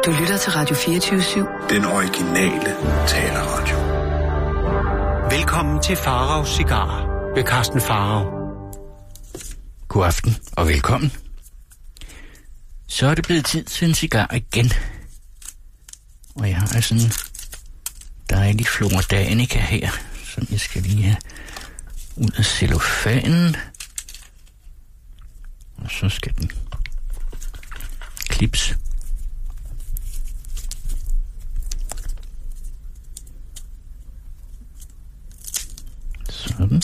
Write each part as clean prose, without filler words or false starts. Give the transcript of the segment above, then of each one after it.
Du lytter til Radio 24/7. Den originale taleradio. Velkommen til Faraos Cigarer ved Carsten Farao. God aften og velkommen. Så er det blevet tid til en cigar igen. Og jeg har sådan en dejlig Flora Danica her, som jeg skal lige have ud af cellofanen. Og så skal den klips. Sådan.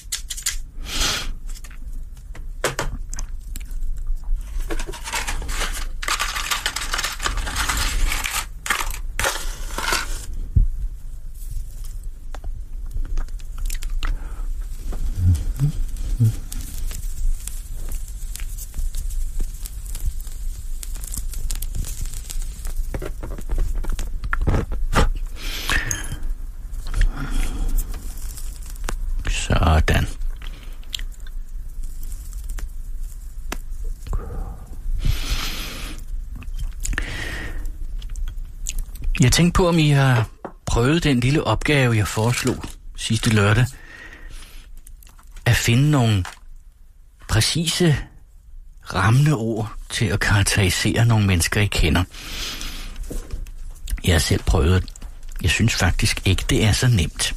Sådan. Jeg tænkte på, om I har prøvet den lille opgave, jeg foreslog sidste lørdag. At finde nogle præcise rammende ord til at karakterisere nogle mennesker, I kender. Jeg har selv prøvet. Jeg synes faktisk ikke, det er så nemt.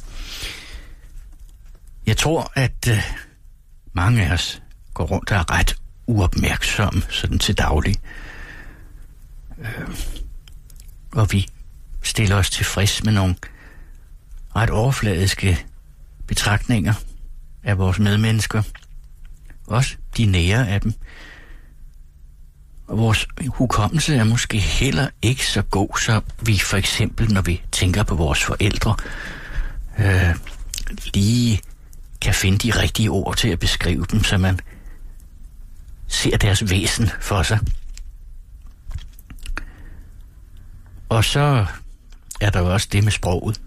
Jeg tror, at mange af os går rundt og er ret uopmærksomme sådan til daglig. Og vi stiller os tilfreds med nogle ret overfladiske betragtninger af vores medmennesker. Også de nære af dem. Og vores hukommelse er måske heller ikke så god, så vi for eksempel, når vi tænker på vores forældre, lige kan finde de rigtige ord til at beskrive dem, så man ser deres væsen for sig. Og så er der jo også det med sproget.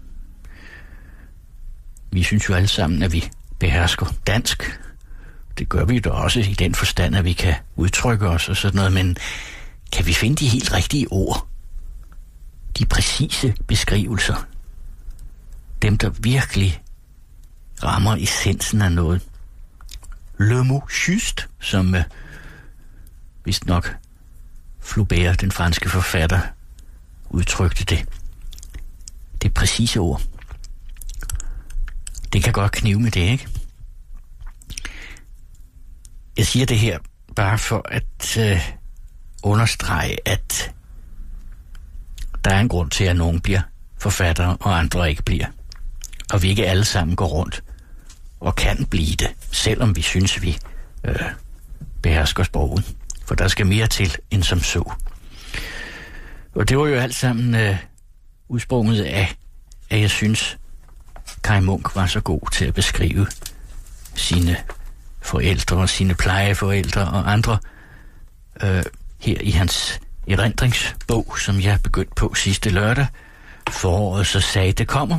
Vi synes jo alle sammen, at vi behersker dansk. Det gør vi da også i den forstand, at vi kan udtrykke os og sådan noget, men kan vi finde de helt rigtige ord? De præcise beskrivelser? Dem, der virkelig rammer essensen af noget. Le mot juste, som vist nok Flaubert, den franske forfatter, udtrykte det. Det præcise ord. Det kan godt knive med det, ikke? Jeg siger det her bare for at understrege, at der er en grund til, at nogen bliver forfattere, og andre ikke bliver. Og vi ikke alle sammen går rundt og kan blive det, selvom vi synes, vi behersker sproget. For der skal mere til end som så. Og det var jo alt sammen udsprunget af, at jeg synes, Kaj Munk var så god til at beskrive sine forældre og sine plejeforældre og andre her i hans erindringsbog, som jeg begyndte på sidste lørdag. Foråret så sagde, det kommer.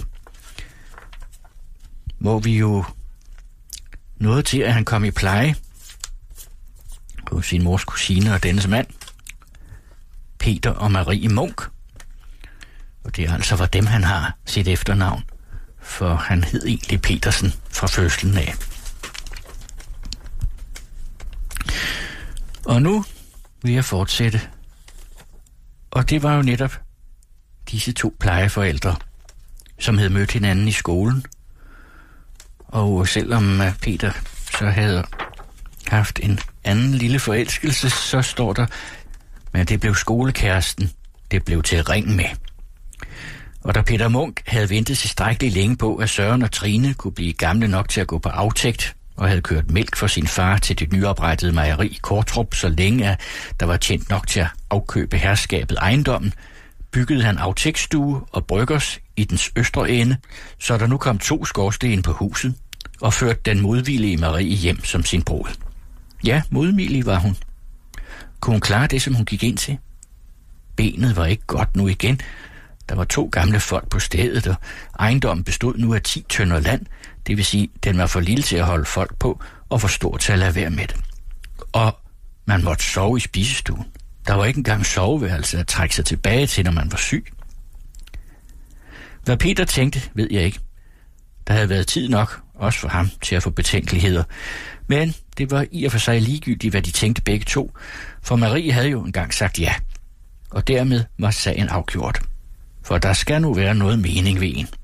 Hvor vi jo nåede til, at han kom i pleje hos sin mors kusine og dennes mand, Peter og Marie Munk. Og det altså var dem, han har sit efternavn, for han hed egentlig Petersen fra fødslen af. Og nu vil jeg fortsætte. Og det var jo netop disse to plejeforældre, som havde mødt hinanden i skolen. Og selvom Peter så havde haft en anden lille forelskelse, så står der, men det blev skolekæresten, det blev til at ringe med. Og da Peter Munk havde ventet tilstrækkeligt længe på, at Søren og Trine kunne blive gamle nok til at gå på aftægt, og havde kørt mælk for sin far til det nyoprettede mejeri i Kortrup, så længe at der var tjent nok til at afkøbe herskabet ejendommen, byggede han aftægtstue og bryggers i dens østre ende, så der nu kom 2 skorstene på huset, og førte den modvillige Marie hjem som sin brud. Ja, modvillig var hun. Kunne hun klare det, som hun gik ind til? Benet var ikke godt nu igen. Der var 2 gamle folk på stedet, og ejendommen bestod nu af 10 tønder land, det vil sige, den var for lille til at holde folk på, og for stor til at lade være med det. Og man måtte sove i spisestuen. Der var ikke engang soveværelse at trække sig tilbage til, når man var syg. Hvad Peter tænkte, ved jeg ikke. Der havde været tid nok, også for ham, til at få betænkeligheder. Men det var i og for sig ligegyldigt, hvad de tænkte begge to, for Marie havde jo engang sagt ja. Og dermed var sagen afgjort. For der skal nu være noget mening ved en.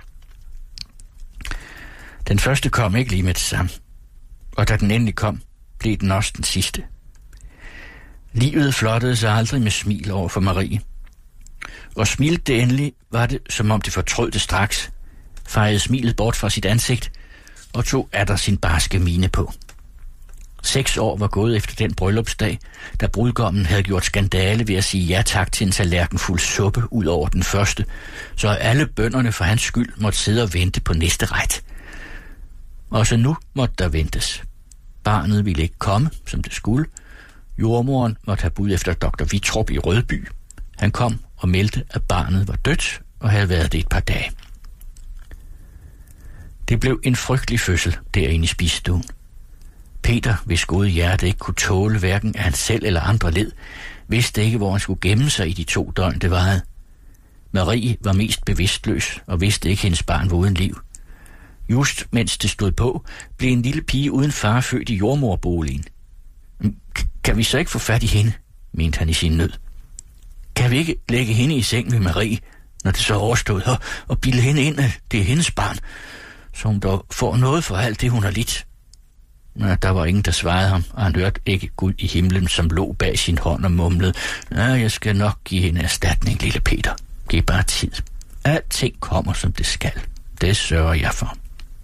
Den første kom ikke lige med det samme. Og da den endelig kom, blev den også den sidste. Livet flottede sig aldrig med smil over for Marie. Og smilte det endelig, var det, som om det fortrød det straks, fejede smilet bort fra sit ansigt og tog atter sin barske mine på. 6 år var gået efter den bryllupsdag, da brudgommen havde gjort skandale ved at sige ja tak til en tallerkenfuld suppe ud over den første, så alle bønderne for hans skyld måtte sidde og vente på næste ret. Også nu måtte der ventes. Barnet ville ikke komme, som det skulle. Jordmoren måtte have bud efter Dr. Vittrup i Rødby. Han kom og meldte, at barnet var dødt og havde været det et par dage. Det blev en frygtelig fødsel derinde i spisestuen. Peter, hvis gode hjerte ikke kunne tåle hverken af han selv eller andre led, vidste ikke, hvor han skulle gemme sig i de 2 døgn, det varede. Marie var mest bevidstløs og vidste ikke, hendes barn var uden liv. Just mens det stod på, blev en lille pige uden far født i jordmorboligen. Kan vi så ikke få fat i hende, mente han i sin nød. Kan vi ikke lægge hende i seng med Marie, når det så er overstået, og bilde hende ind, at det er hendes barn, så hun dog får noget for alt det, hun har lidt? Nå, der var ingen, der svarede ham, og han hørte ikke Gud i himlen, som lå bag sin hånd og mumlede: jeg skal nok give hende erstatning, lille Peter. Giv bare tid. Alting kommer, som det skal. Det sørger jeg for.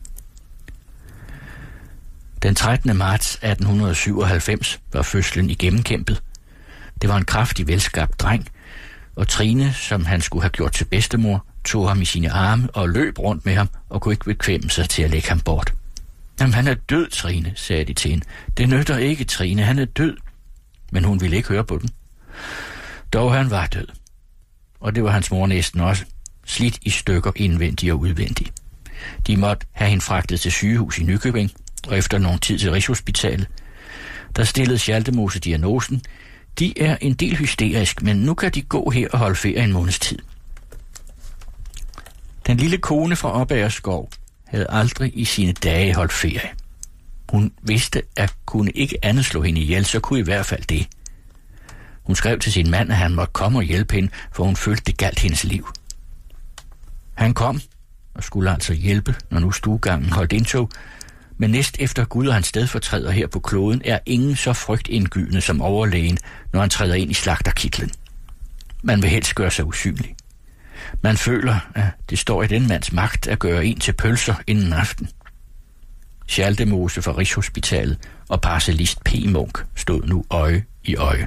Den 13. marts 1897 var fødslen igennemkæmpet. Det var en kraftig, velskabt dreng, og Trine, som han skulle have gjort til bedstemor, tog ham i sine arme og løb rundt med ham og kunne ikke bekvemme sig til at lægge ham bort. Jamen, han er død, Trine, sagde de til hende. Det nytter ikke, Trine, han er død. Men hun ville ikke høre på den. Dog han var død. Og det var hans mor næsten også, slidt i stykker indvendigt og udvendigt. De måtte have hende fragtet til sygehus i Nykøbing, og efter nogen tid til Rigshospitalet. Der stillede Schaldemose diagnosen: de er en del hysterisk, men nu kan de gå her og holde ferie en måneds tid. Den lille kone fra Obagerskov havde aldrig i sine dage holdt ferie. Hun vidste, at kunne ikke andet slå hende ihjel, så kunne i hvert fald det. Hun skrev til sin mand, at han måtte komme og hjælpe hende, for hun følte, det galt hendes liv. Han kom og skulle altså hjælpe, når nu stuegangen holdt indtog, men næst efter Gud og hans stedfortræder her på kloden er ingen så frygtindgydende som overlægen, når han træder ind i slagterkitlen. Man vil helst gøre sig usynlig. Man føler, at det står i den mands magt at gøre en til pølser inden aften. Schaldemose fra Rigshospitalet og parcellist P. Munk stod nu øje i øje.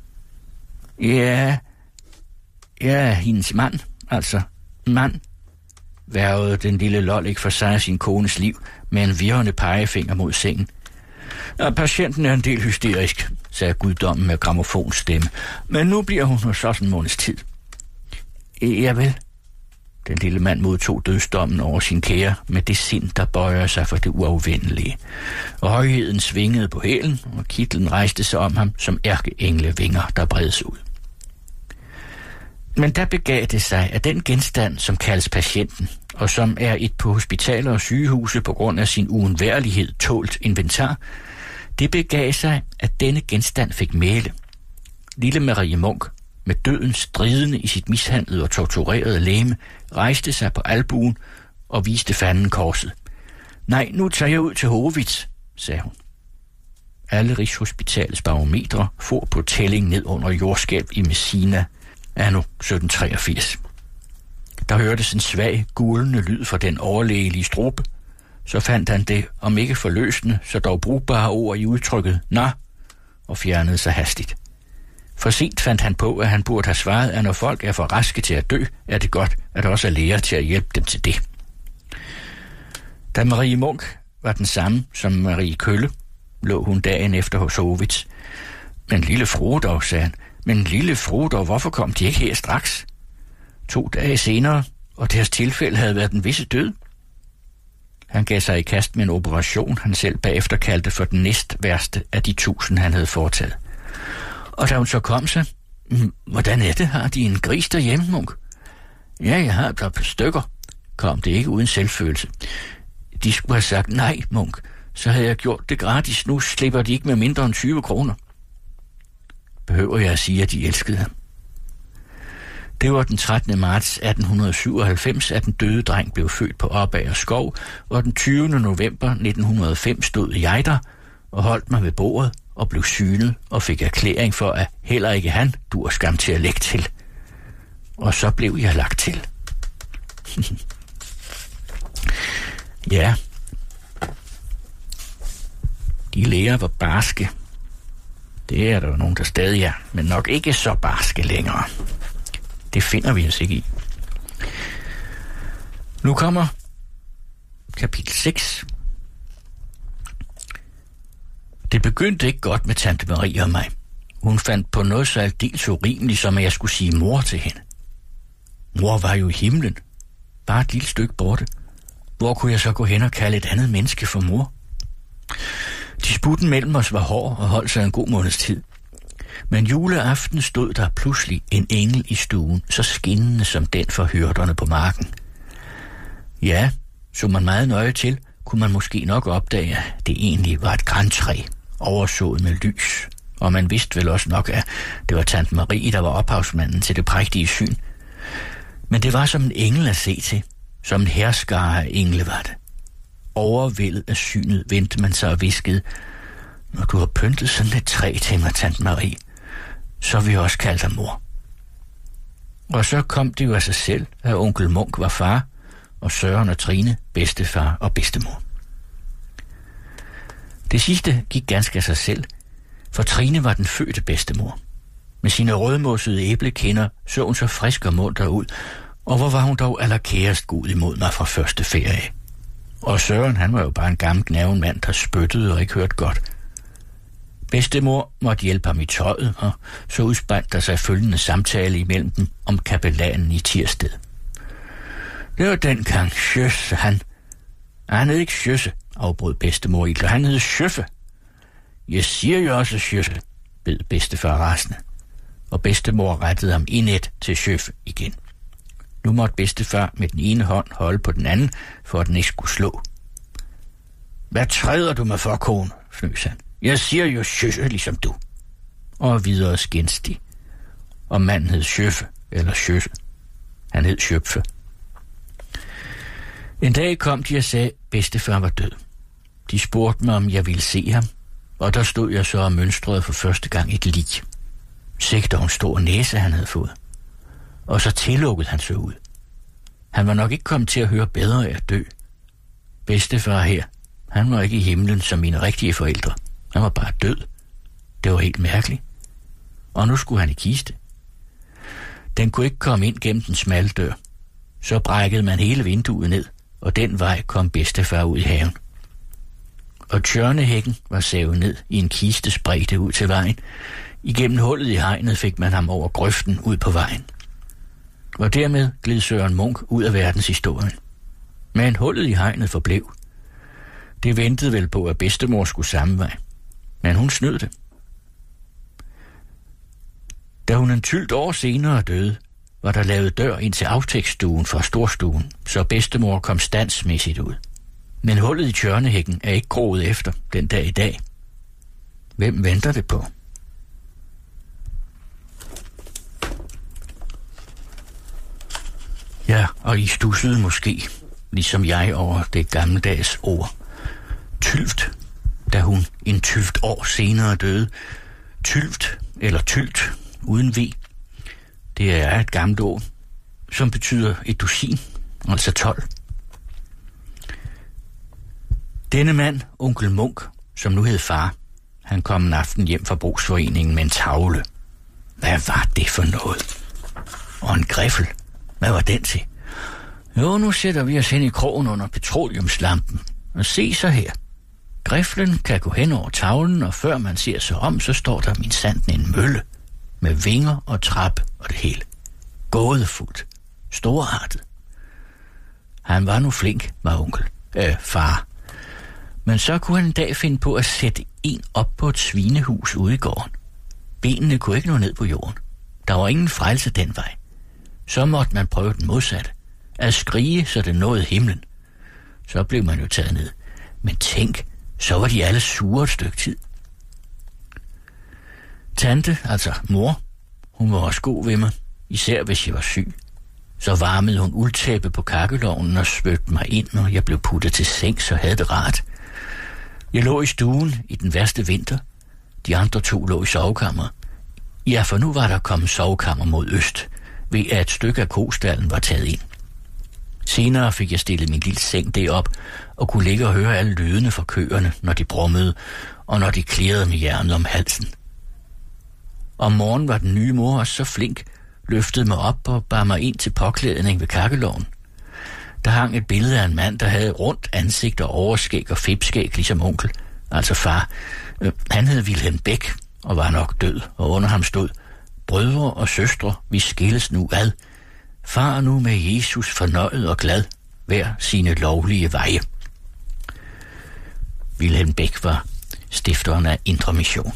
Ja, hendes mand, altså mand, værvede den lille Lollik for sig af sin kones liv med en virrende pegefinger mod sengen. Og patienten er en del hysterisk, sagde guddommen med grammofonstemme, men nu bliver hun hos os en måneds tid. Ja vel. Den lille mand modtog dødsdommen over sin kære med det sind, der bøjer sig for det uafvendelige. Og højheden svingede på hælen, og kitlen rejste sig om ham som ærkeengle-vinger, der bredes ud. Men der begav det sig, at den genstand, som kaldes patienten, og som er et på hospitaler og sygehuse på grund af sin uundværlighed tålt inventar, det begav sig, at denne genstand fik mæle. Lille Marie Munk, med døden stridende i sit mishandlede og torturerede legeme, rejste sig på albuen og viste fanden korset. Nej, nu tager jeg ud til Hovits, sagde hun. Alle Rigshospitalets barometre for på tælling ned under jordskælv i Messina anno 1783. Der hørtes en svag, gulende lyd fra den overlægelige strobe. Så fandt han det, om ikke forløsende, så dog brugbare ord i udtrykket "nå", og fjernede sig hastigt. For sent fandt han på, at han burde have svaret, at når folk er for raske til at dø, er det godt, at der også er læger til at hjælpe dem til det. Da Marie Munk var den samme som Marie Kølle, lå hun dagen efter hos Hovits. Men lille frue dog, sagde han. Men lille frue dog, hvorfor kom de ikke her straks? 2 dage senere, og deres tilfælde havde været den visse død. Han gav sig i kast med en operation, han selv bagefter kaldte for den næst værste af de 1000, han havde foretaget. Og da hun så kom sig, Hvordan er det? Har de en gris derhjemme, Munk? Ja, jeg har et par stykker, kom det ikke uden selvfølelse. De skulle have sagt nej, Munk. Så havde jeg gjort det gratis. Nu slipper de ikke med mindre end 20 kroner. Behøver jeg at sige, at de elskede ham? Det var den 13. marts 1897, at den døde dreng blev født på Obager Skov, og den 20. november 1905 stod jeg der og holdt mig ved bordet og blev synet og fik erklæring for, at heller ikke han dur skam til at lægge til. Og så blev jeg lagt til. Ja. De læger var barske. Det er der jo nogen, der stadig er, men nok ikke så barske længere. Det finder vi os ikke i. Nu kommer kapitel 6. Det begyndte ikke godt med tante Marie og mig. Hun fandt på noget så aldeles urimeligt, som at jeg skulle sige mor til hende. Mor var jo i himlen. Bare et lille stykke borte. Hvor kunne jeg så gå hen og kalde et andet menneske for mor? Disputten mellem os var hård og holdt sig en god måneds tid. Men juleaften stod der pludselig en engel i stuen, så skinnende som den for hyrderne på marken. Ja, så man meget nøje til, kunne man måske nok opdage, at det egentlig var et grantræ, oversået med lys. Og man vidste vel også nok, at det var tante Marie, der var ophavsmanden til det prægtige syn. Men det var som en engel at se til, som en herskare af engle var det. Overvældet af synet vendte man sig og viskede, når du har pyntet sådan et træ til mig, tante Marie, så vil jeg også kalde dig mor. Og så kom det jo af sig selv, at onkel Munk var far, og Søren og Trine bedstefar og bedstemor. Det sidste gik ganske af sig selv, for Trine var den fødte bedstemor. Med sine rødmossede æblekinder så hun så frisk og munter ud, og hvor var hun dog allerkærest god imod mig fra første ferie. Og Søren, han var jo bare en gammel gnaven mand, der spyttede og ikke hørte godt. Bedstemor måtte hjælpe ham i tøjet, og så udspandt der sig følgende samtale imellem dem om kapellanen i Tirsted. Det var dengang Sjøsse, han hed ikke Sjøsse, afbrød bedstemor i, han hed Sjøffe. Jeg siger jo også Sjøsse, bed bedstefar rasende, og bedstemor rettede ham indet til Sjøffe igen. Nu måtte bedstefar med den ene hånd holde på den anden, for at den ikke skulle slå. Hvad træder du mig for, kone? Fnøs han. Jeg siger jo Sjøsse, ligesom du. Og videre skændes de. Og manden hed Sjøffe, eller Sjøsse. Han hed Sjøpfe. En dag kom de og sagde, at bedstefar var død. De spurgte mig, om jeg ville se ham, og der stod jeg så og mønstrede for første gang et lig. Sikke dog en stor næse, han havde fået. Og så tillukkede han sig ud. Han var nok ikke kommet til at høre bedre af at dø. Bedstefar her, han var ikke i himlen som mine rigtige forældre. Han var bare død. Det var helt mærkeligt. Og nu skulle han i kiste. Den kunne ikke komme ind gennem den smalle dør. Så brækkede man hele vinduet ned, og den vej kom bedstefar ud i haven. Og tjørnehækken var savet ned i en kiste spredte ud til vejen. Igennem hullet i hegnet fik man ham over grøften ud på vejen. Og dermed gled Søren Munk ud af verdenshistorien. Men hullet i hegnet forblev. Det ventede vel på, at bedstemor skulle samme vej. Men hun snød det. Da hun en tyldt år senere døde, var der lavet dør ind til aftægtsstuen fra storstuen, så bedstemor kom standsmæssigt ud. Men hullet i tjørnehækken er ikke groet efter den dag i dag. Hvem venter det på? Ja, og I stussede måske, ligesom jeg, over det gammeldags ord. Tylft, da hun en tylft år senere døde. Tylft, eller tylt, uden v. Det er et gammelt ord, som betyder et dusin, altså 12. Denne mand, onkel Munk, som nu hed far, han kom en aften hjem fra brugsforeningen med en tavle. Hvad var det for noget? Og en griffel. Hvad var den til? Jo, nu sætter vi os hen i krogen under petroleumslampen. Og se så her. Griflen kan gå hen over tavlen, og før man ser sig om, så står der min sanden en mølle. Med vinger og trappe og det hele. Gådefuldt. Storartet. Han var nu flink, var onkel. Far. Men så kunne han en dag finde på at sætte en op på et svinehus ude i gården. Benene kunne ikke nå ned på jorden. Der var ingen frelse den vej. Så måtte man prøve den modsatte. At skrige, så det nåede himlen. Så blev man jo taget ned. Men tænk, så var de alle sure et stykke tid. Tante, altså mor, hun var også god ved mig, især hvis jeg var syg. Så varmede hun uldtæppe på kakkelovnen og svøbte mig ind, når jeg blev puttet til seng, så havde det rart. Jeg lå i stuen i den værste vinter. De andre 2 lå i sovekammer. Ja, for nu var der kommet sovekammer mod øst, ved at et stykke af kostallen var taget ind. Senere fik jeg stillet min lille seng derop og kunne ligge og høre alle lydene fra køerne, når de brummede, og når de klirrede med hjernen om halsen. Om morgenen var den nye mor også så flink, løftede mig op og bar mig ind til påklædning ved kakkeloven. Der hang et billede af en mand, der havde rundt ansigt og overskæg og fipskæg, ligesom onkel, altså far. Han hed Vilhelm Bæk og var nok død, og under ham stod: brødre og søstre, vi skilles nu ad. Far nu med Jesus fornøjet og glad, hver sine lovlige veje. Vilhelm Bæk var stifteren af Indre Mission.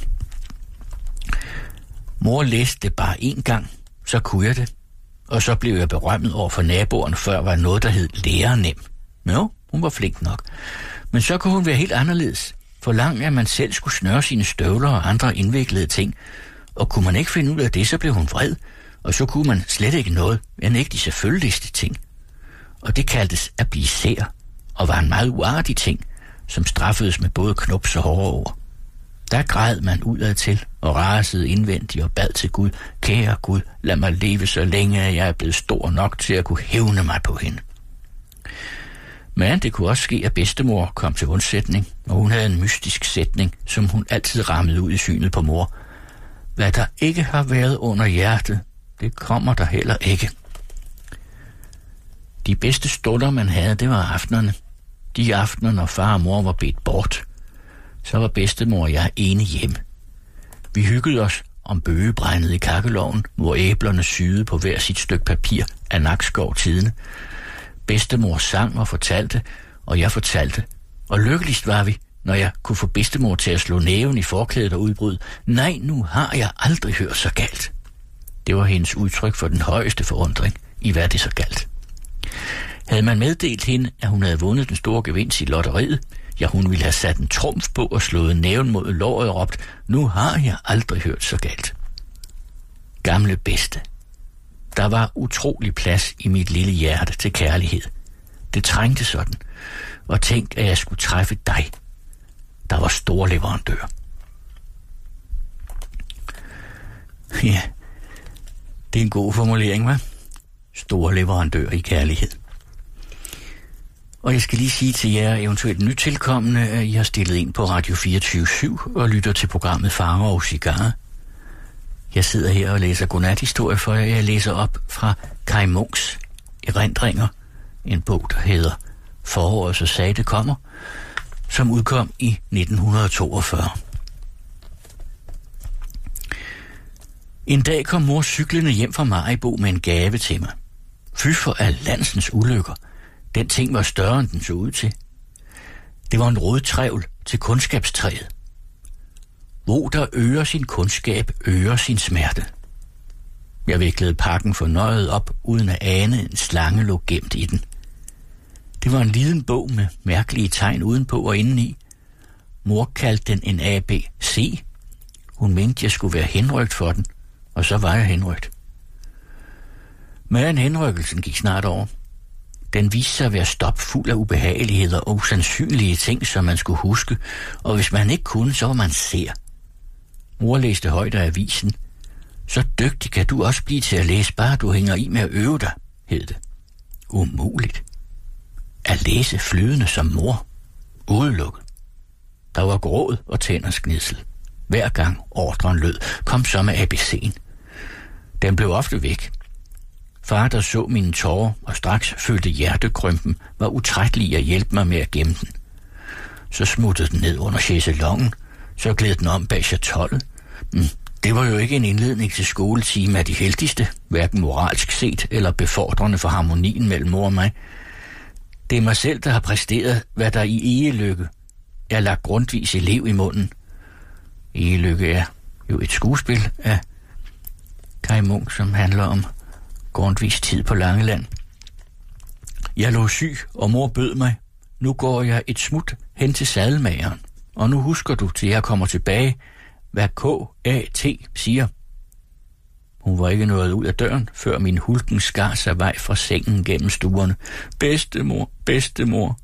Mor læste det bare 1 gang, så kunne jeg det. Og så blev jeg berømmet over for naboerne, før var noget, der hed lærernem. Jo, hun var flink nok. Men så kunne hun være helt anderledes. Forlang, at man selv skulle snøre sine støvler og andre indviklede ting. Og kunne man ikke finde ud af det, så blev hun vred. Og så kunne man slet ikke noget, end ikke de selvfølgeligste ting. Og det kaldtes at blive sær, og var en meget uartig ting, som straffedes med både knups og hårde ord. Der græd man udad til og rasede indvendigt og bad til Gud: kære Gud, lad mig leve så længe, at jeg er blevet stor nok til at kunne hævne mig på hende. Men det kunne også ske, at bedstemor kom til undsætning, og hun havde en mystisk sætning, som hun altid rammede ud i synet på mor. Hvad der ikke har været under hjertet, det kommer der heller ikke. De bedste stunder, man havde, det var aftenerne. De aftener, når far og mor var bedt bort. Så var bedstemor og jeg ene hjemme. Vi hyggede os om bøgebrændet i kakkeloven, hvor æblerne syede på hver sit stykke papir af Nakskov Tidende. Bedstemor sang og fortalte, og jeg fortalte. Og lykkeligst var vi, når jeg kunne få bedstemor til at slå næven i forklædet og udbryde: nej, nu har jeg aldrig hørt så galt. Det var hendes udtryk for den højeste forundring i, hvad det så galt. Havde man meddelt hende, at hun havde vundet den store gevinst i lotteriet, ja, hun ville have sat en trumf på og slået næven mod låret og råbt: nu har jeg aldrig hørt så galt. Gamle bedste. Der var utrolig plads i mit lille hjerte til kærlighed. Det trængte sådan. Og tænk, at jeg skulle træffe dig. Der var store leverandør. Ja, det er en god formulering, hva'? Store leverandør i kærlighed. Og jeg skal lige sige til jer eventuelt nytilkommende, at I har stillet ind på Radio 24/7 og lytter til programmet Fanger og Cigar. Jeg sidder her og læser godnathistorie for jer. Jeg læser op fra Kaj Munks erindringer, en bog, der hedder Foråret så sagde det kommer, som udkom i 1942. En dag kom mor cyklende hjem fra Maribo med en gave til mig. Fy for allandsens ulykker. Den ting var større, end den så ud til. Det var en rodtrævl til kundskabstræet. Hvor der øger sin kundskab, øger sin smerte. Jeg viklede pakken fornøjet op, uden at ane en slange lå gemt i den. Det var en liden bog med mærkelige tegn udenpå og indeni. Mor kaldte den en ABC. Hun mente, jeg skulle være henrygt for den, og så var jeg henrygt. Men henrykkelsen gik snart over. Den viste sig at være stopfuld af ubehageligheder og usandsynlige ting, som man skulle huske, og hvis man ikke kunne, så var man sær. Mor læste højt af avisen. Så dygtig kan du også blive til at læse, bare du hænger i med at øve dig, hed det. Umuligt. At læse flydende som mor. Udelukket. Der var gråd og tænders gnidsel. Hver gang ordren lød, kom så med ABC'en. Den blev ofte væk. Far, der så mine tårer og straks følte hjertekrympen, var utrættelig at hjælpe mig med at gemme den. Så smuttede den ned under chaiselongen, så gled den om bag chatollet. Det var jo ikke en indledning til skoletime af de heldigste, hverken moralsk set eller befordrende for harmonien mellem mor og mig. Det er mig selv, der har præsteret, hvad der i Egelykke er lagt grundvis elev i munden. Egelykke er jo et skuespil af Kaj Munk, som handler om Grundtvigs tid på Langeland. Jeg lå syg, og mor bød mig. Nu går jeg et smut hen til sadelmageren, og nu husker du, til jeg kommer tilbage, hvad K.A.T. siger. Hun var ikke nået ud af døren, før min hulken skar sig vej fra sengen gennem stuerne. Bedstemor, bedstemor.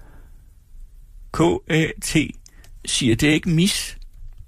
K.A.T. siger det ikke mis?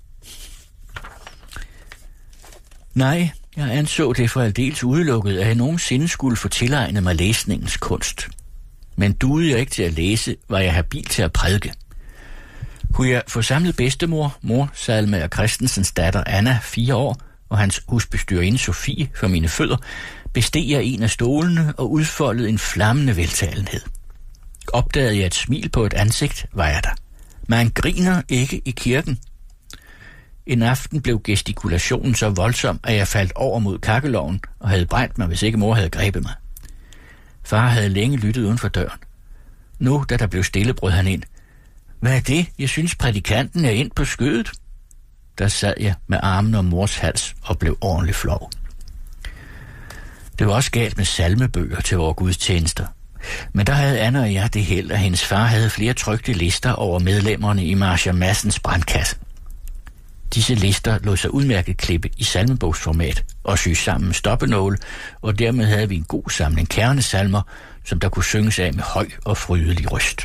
Nej, jeg anså det for aldeles udelukket, at jeg nogensinde skulle få tilegnet mig læsningens kunst. Men duede jeg ikke til at læse, var jeg habil til at prædike. Kunne jeg få samlet bedstemor, mor Salmager Christensens datter Anna, 4 år, og hans husbestyrerinde Sofie for mine fødder, besteg jeg en af stolene og udfoldede en flammende veltalenhed. Opdagede jeg et smil på et ansigt, var jeg der. Man griner ikke i kirken. En aften blev gestikulationen så voldsom, at jeg faldt over mod kakkeloven og havde brændt mig, hvis ikke mor havde grebet mig. Far havde længe lyttet uden for døren. Nu, da der blev stille, brød han ind. Hvad er det? Jeg synes, prædikanten er ind på skødet. Der sad jeg med armen om mors hals og blev ordentligt flov. Det var også galt med salmebøger til vores gudstjenester. Men der havde Anna og jeg det held, at hendes far havde flere trykte lister over medlemmerne i Marcia Madsens brandkasse. Disse lister lod sig udmærket klippe i salmebogsformat og sy sammen med stoppenåle, og dermed havde vi en god samling kernesalmer, som der kunne synges af med høj og frydelig røst.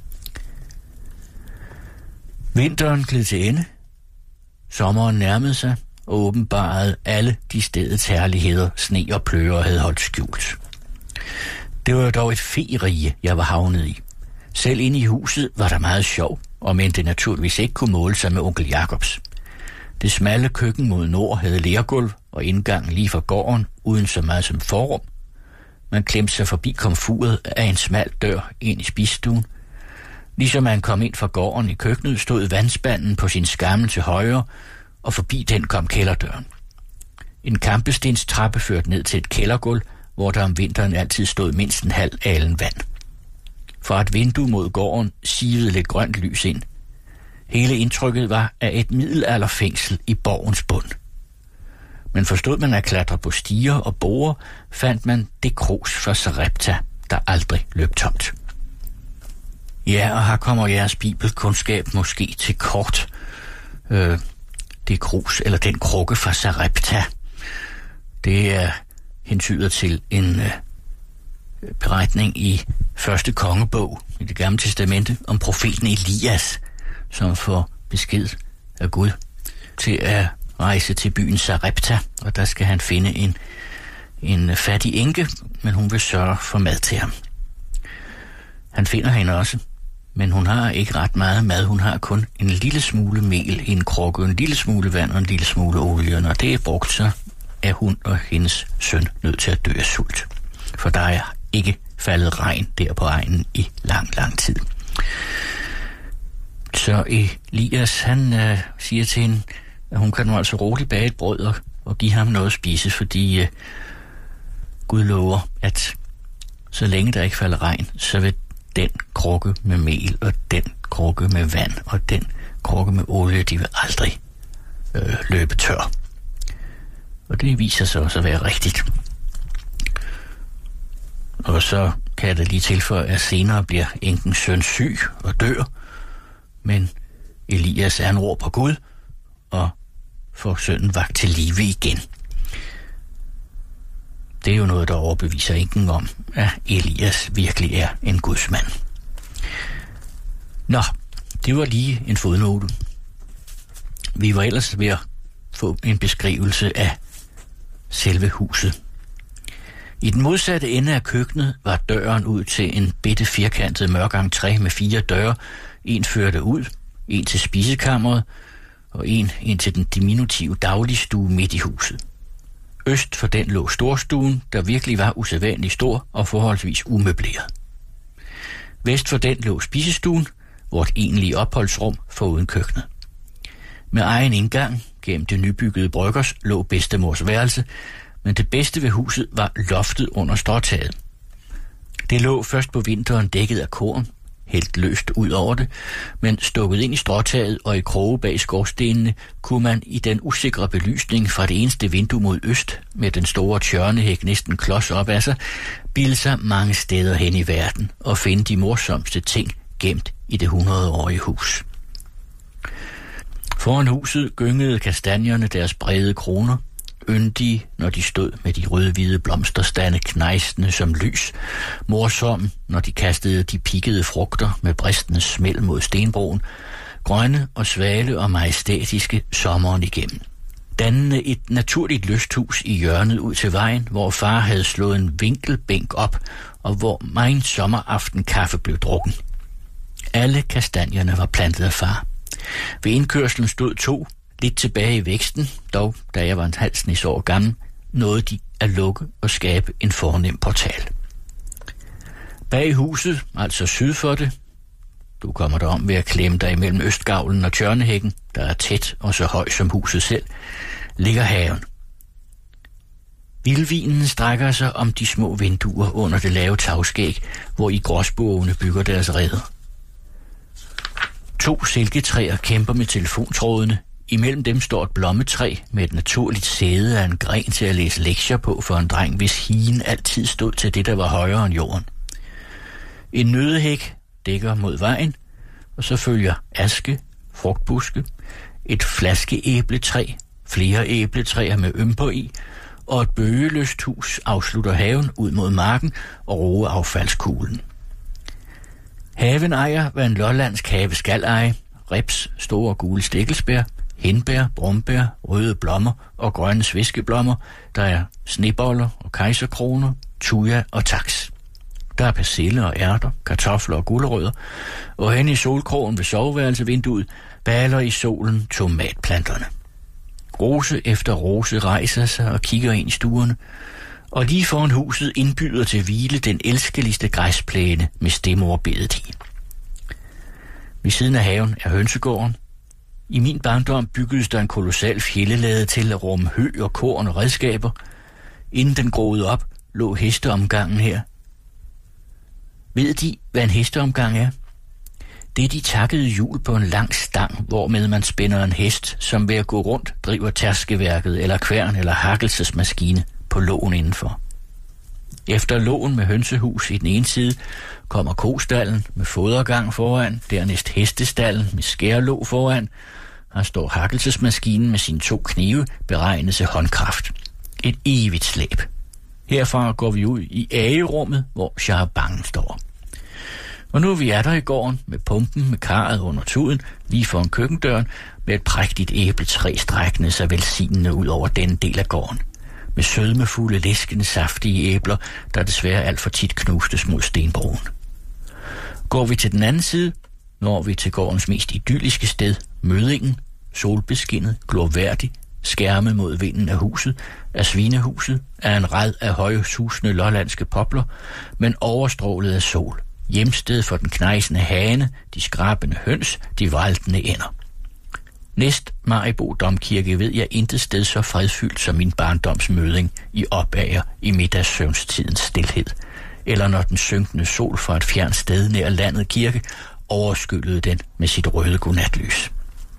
Vinteren gled til ende. Sommeren nærmede sig og åbenbarede alle de stedets herligheder, sne og pløger havde holdt skjult. Det var dog et ferige, jeg var havnet i. Selv inde i huset var der meget sjov, og men det naturligvis ikke kunne måle sig med onkel Jakobs. Det smalle køkken mod nord havde lergulv og indgangen lige fra gården, uden så meget som forrum. Man klemte sig forbi komfuret af en smal dør ind i spisestuen. Ligesom man kom ind fra gården i køkkenet, stod vandspanden på sin skammel til højre, og forbi den kom kælderdøren. En kampestens trappe førte ned til et kældergulv, hvor der om vinteren altid stod mindst en halv alen vand. Fra et vindue mod gården sivede lidt grønt lys ind. Hele indtrykket var af et middelalderfængsel i borgens bund. Men forstod man at klatre på stiger og borer, fandt man det krus fra Sarepta, der aldrig løb tomt. Ja, og her kommer jeres bibelkundskab måske til kort. Det krus, eller den krukke fra Sarepta, det er hentyder til en beretning i første kongebog i Det Gamle Testamente om profeten Elias, som får besked af Gud til at rejse til byen Sarepta, og der skal han finde en fattig enke, men hun vil sørge for mad til ham. Han finder hende også, men hun har ikke ret meget mad. Hun har kun en lille smule mel i en krukke, en lille smule vand og en lille smule olie. Når det er brugt, så er hun og hendes søn nødt til at dø af sult. For der er ikke faldet regn der på egnen i lang, lang tid. Så Elias, han siger til hende, at hun kan nu altså roligt bage et brød og give ham noget at spise, fordi Gud lover, at så længe der ikke falder regn, så vil den krukke med mel og den krukke med vand og den krukke med olie, de vil aldrig løbe tør. Og det viser sig også at være rigtigt. Og så kan jeg da lige tilføje, at senere bliver enkens søn syg og dør, men Elias anråber Gud og får sønnen vakt til live igen. Det er jo noget, der overbeviser enken om, at Elias virkelig er en gudsmand. Nå, det var lige en fodnote. Vi var ellers ved at få en beskrivelse af selve huset. I den modsatte ende af køkkenet var døren ud til en bitte firkantet mørk entré med 4 døre. En førte ud, en til spisekammeret og en ind til den diminutive dagligstue midt i huset. Øst for den lå storstuen, der virkelig var usædvanligt stor og forholdsvis umøbleret. Vest for den lå spisestuen, vort egentlige opholdsrum foruden køkkenet. Med egen indgang gennem det nybyggede bryggers lå bedstemors værelse, men det bedste ved huset var loftet under stråtaget. Det lå først på vinteren dækket af korn, hældt løst ud over det, men stukket ind i stråtaget og i kroge bag skorstenene, kunne man i den usikre belysning fra det eneste vindue mod øst, med den store tjørnehæk næsten klods op af sig, bilde sig mange steder hen i verden og finde de morsomste ting gemt i det 100-årige hus. Foran huset gyngede kastanjerne deres brede kroner, yndige, når de stod med de rød-hvide blomsterstande knejsende som lys, morsomme, når de kastede de pikkede frugter med bristende smæld mod stenbroen, grønne og svale og majestætiske sommeren igennem. Dannende et naturligt lysthus i hjørnet ud til vejen, hvor far havde slået en vinkelbænk op, og hvor megen sommeraften kaffe blev drukken. Alle kastanjerne var plantet af far. Ved indkørslen stod 2, lidt tilbage i væksten, dog da jeg var en halv snes år gammel, nåede de at lukke og skabe en fornem portal. Bag huset, altså syd for det, du kommer derom ved at klemme dig imellem østgavlen og tjørnehækken, der er tæt og så høj som huset selv, ligger haven. Vildvinen strækker sig om de små vinduer under det lave tagskæg, hvor i gråsbuerne bygger deres reder. 2 silketræer kæmper med telefontrådene. Imellem dem står et blommetræ med et naturligt sæde af en gren til at læse lektier på for en dreng, hvis higen altid stod til det, der var højere end jorden. En nøddehæk dækker mod vejen, og så følger aske, frugtbuske, et flaskeæbletræ, flere æbletræer med ymper i, og et bøgeløst hus afslutter haven ud mod marken og roeaffaldskuglen. Haven ejer, hvad en lollandsk have skal eje: rips, store gule stikkelsbær, hindbær, brumbær, røde blommer og grønne sviskeblommer. Der er sneboller og kejserkroner, tuja og taks. Der er persille og ærter, kartofler og gulerødder, og hen i solkrogen ved soveværelsevinduet baler i solen tomatplanterne. Rose efter rose rejser sig og kigger ind i stuerne, og lige foran huset indbyder til hvile den elskeligste græsplæne med stemorbedet i. Ved siden af haven er hønsegården. I min barndom byggedes der en kolossal fjeldelade til at rumme hø og korn og redskaber. Inden den groede op, lå hesteomgangen her. Ved de, hvad en hesteomgang er? Det er de takkede hjul på en lang stang, hvormed man spænder en hest, som ved at gå rundt driver tærskeværket eller kværn eller hakkelsesmaskine på lågen indenfor. Efter lågen med hønsehus i den ene side kommer kostallen med fodergang foran, dernæst hestestallen med skærlåg foran. Her står hakkelsesmaskinen med sine 2 knive beregnet til håndkraft. Et evigt slæb. Herfra går vi ud i agerummet, hvor charabangen står. Og nu er vi der i gården med pumpen med karret under tuden, lige foran køkkendøren, med et prægtigt æbletræ strækkende sig velsignende ud over den del af gården, med sødmefulde, læskende, saftige æbler, der desværre alt for tit knustes mod stenbroen. Går vi til den anden side, når vi til gårdens mest idylliske sted, Mødingen, solbeskinnet, glorværdig, skærmet mod vinden af huset, af svinehuset, af en rad af højhusende lollandske popler, men overstrålet af sol, hjemsted for den knejsende hane, de skrabende høns, de valtende ænder. Næst Maribo Domkirke ved jeg intet sted så fredfyldt som min barndomsmøding i opager i middagssøvnstidens stilhed, eller når den synkende sol fra et fjernt sted nær landet kirke overskyllede den med sit røde godnatlys.